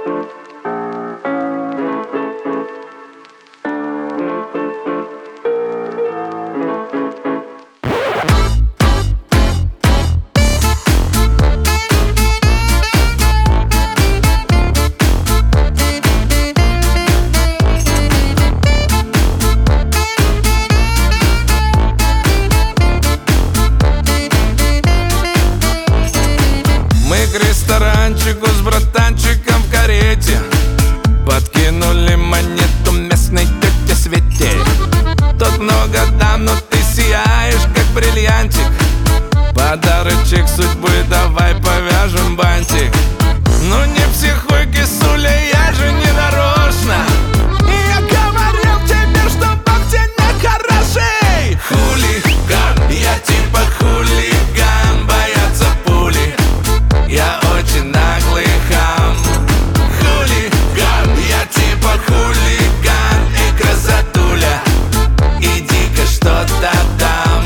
К ресторанчику с братанчиком в карете подкинули монету местной тете Свете. Тут много дам, но ты сияешь, как бриллиантик. Подарочек судьбы, давай повяжем бантик. Ну не психуй, кисуля, я же не нарочно. Я говорил тебе, что Бог тебе хороший. Хулиган, я типа хулиган, боятся пули. Я очень наглый хам. Хулиган, я типа хулиган. И красотуля, иди-ка что-то там.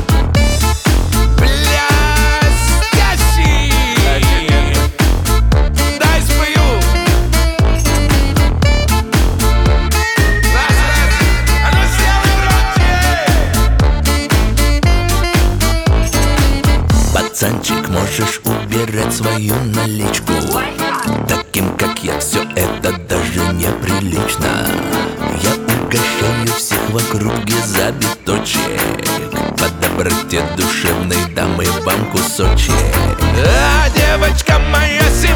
Блестящий. Дай спою. А ну сделай громче. Пацанчик, можешь убирать свою наличку. Таким, как я, все это даже неприлично. Я угощаю всех в округе за биточек. По доброте душевной дам и вам кусочек. А девочка моя